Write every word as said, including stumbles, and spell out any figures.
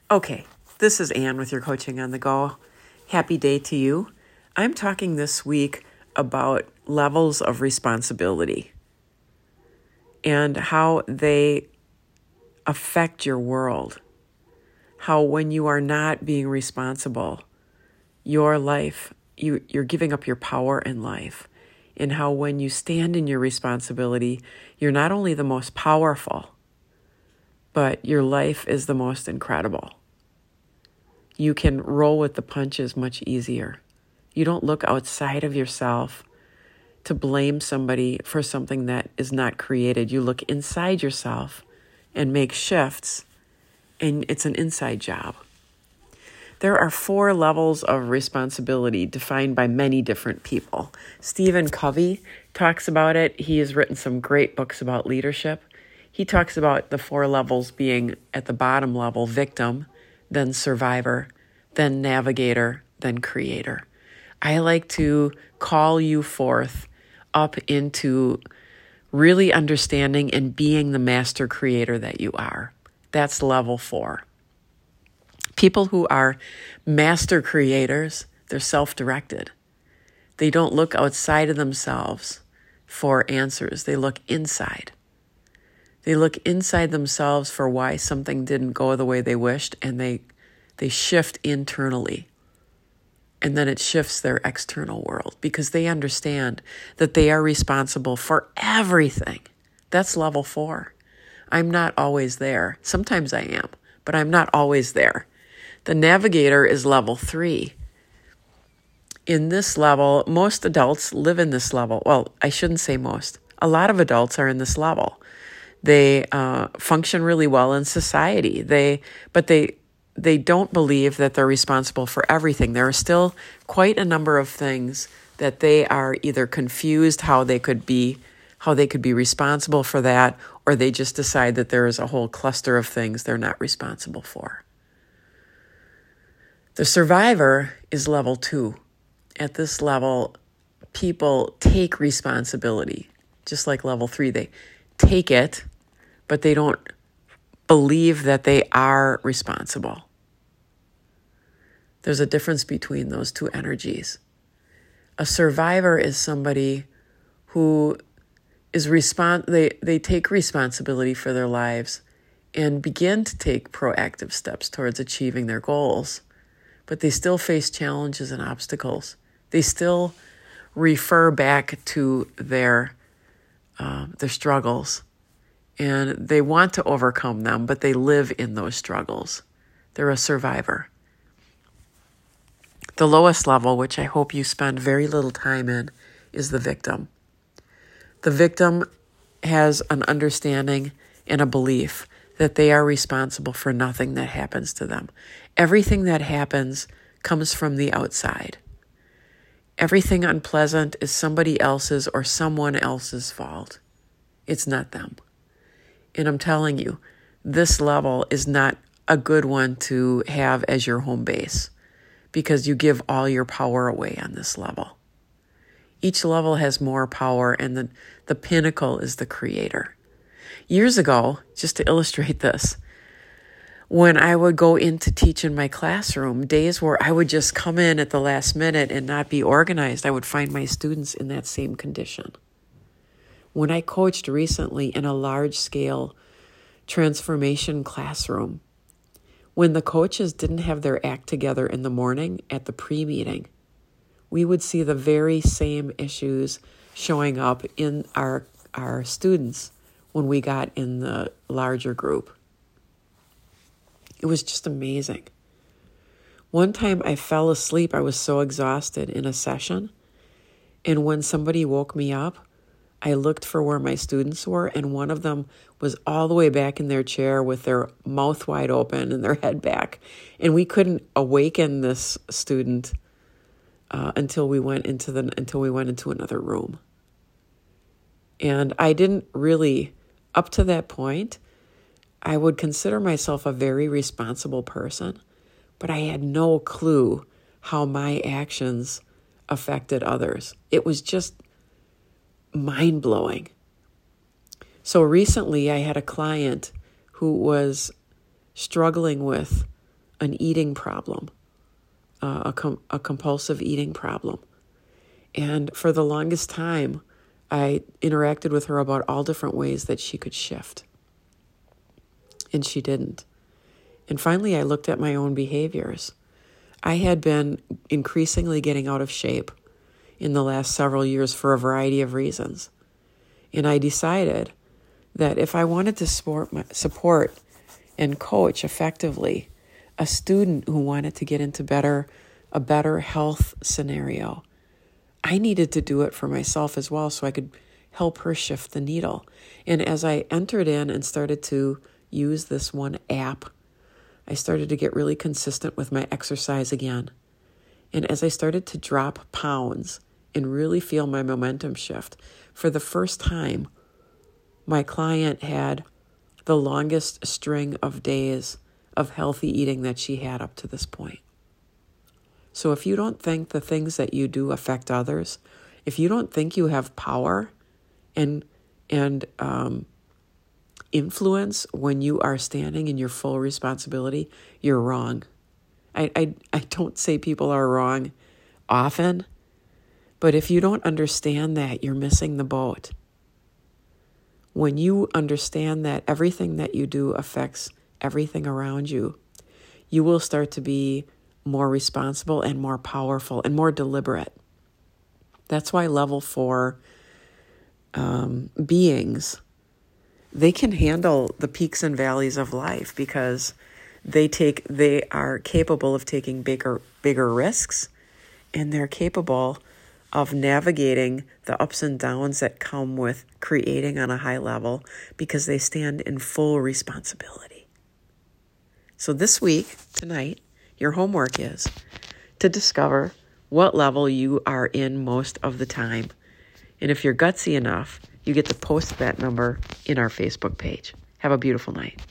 Okay, this is Ann with your Coaching on the Go. Happy day to you. I'm talking this week about levels of responsibility and how they affect your world. How when you are not being responsible, your life, you, you're giving up your power in life. And how when you stand in your responsibility, you're not only the most powerful, but your life is the most incredible. You can roll with the punches much easier. You don't look outside of yourself to blame somebody for something that is not created. You look inside yourself and make shifts, and it's an inside job. There are four levels of responsibility defined by many different people. Stephen Covey talks about it. He has written some great books about leadership. He talks about the four levels being at the bottom level, victim, then survivor, then navigator, then creator. I like to call you forth up into really understanding and being the master creator that you are. That's level four. People who are master creators, they're self-directed. They don't look outside of themselves for answers. They look inside. They look inside themselves for why something didn't go the way they wished, and they they shift internally. And then it shifts their external world because they understand that they are responsible for everything. That's level four. I'm not always there. Sometimes I am, but I'm not always there. The navigator is level three. In this level, most adults live in this level. Well, I shouldn't say most. A lot of adults are in this level. They uh, function really well in society. They, but they, they don't believe that they're responsible for everything. There are still quite a number of things that they are either confused how they could be, how they could be responsible for that, or they just decide that there is a whole cluster of things they're not responsible for. The survivor is level two. At this level, people take responsibility, just like level three. They take it, but they don't believe that they are responsible. There's a difference between those two energies. A survivor is somebody who is respon- they, they take responsibility for their lives and begin to take proactive steps towards achieving their goals, but they still face challenges and obstacles. They still refer back to their uh, their struggles, and they want to overcome them, but they live in those struggles. They're a survivor. The lowest level, which I hope you spend very little time in, is the victim. The victim has an understanding and a belief that they are responsible for nothing that happens to them. Everything that happens comes from the outside. Everything unpleasant is somebody else's or someone else's fault. It's not them. And I'm telling you, this level is not a good one to have as your home base because you give all your power away on this level. Each level has more power, and the, the pinnacle is the creator. Years ago, just to illustrate this, when I would go in to teach in my classroom, days where I would just come in at the last minute and not be organized, I would find my students in that same condition. When I coached recently in a large-scale transformation classroom, when the coaches didn't have their act together in the morning at the pre-meeting, we would see the very same issues showing up in our, our students when we got in the larger group. It was just amazing. One time I fell asleep. I was so exhausted in a session. And when somebody woke me up, I looked for where my students were, and one of them was all the way back in their chair with their mouth wide open and their head back. And we couldn't awaken this student uh, until we went into the until we went into another room. And I didn't really, up to that point, I would consider myself a very responsible person, but I had no clue how my actions affected others. It was just mind-blowing. So recently I had a client who was struggling with an eating problem, uh, a, com- a compulsive eating problem. And for the longest time, I interacted with her about all different ways that she could shift. And she didn't. And finally, I looked at my own behaviors. I had been increasingly getting out of shape in the last several years for a variety of reasons. And I decided that if I wanted to support, my, support and coach effectively a student who wanted to get into better a better health scenario, I needed to do it for myself as well so I could help her shift the needle. And as I entered in and started to use this one app, I started to get really consistent with my exercise again. And as I started to drop pounds and really feel my momentum shift, for the first time, my client had the longest string of days of healthy eating that she had up to this point. So if you don't think the things that you do affect others, if you don't think you have power and and um, influence when you are standing in your full responsibility, you're wrong. I, I, I don't say people are wrong often, but if you don't understand that, you're missing the boat. When you understand that everything that you do affects everything around you, you will start to be more responsible and more powerful and more deliberate. That's why level four um, beings, they can handle the peaks and valleys of life because they take they are capable of taking bigger bigger risks, and they're capable of navigating the ups and downs that come with creating on a high level because they stand in full responsibility. So this week, tonight, your homework is to discover what level you are in most of the time. And if you're gutsy enough, you get to post that number in our Facebook page. Have a beautiful night.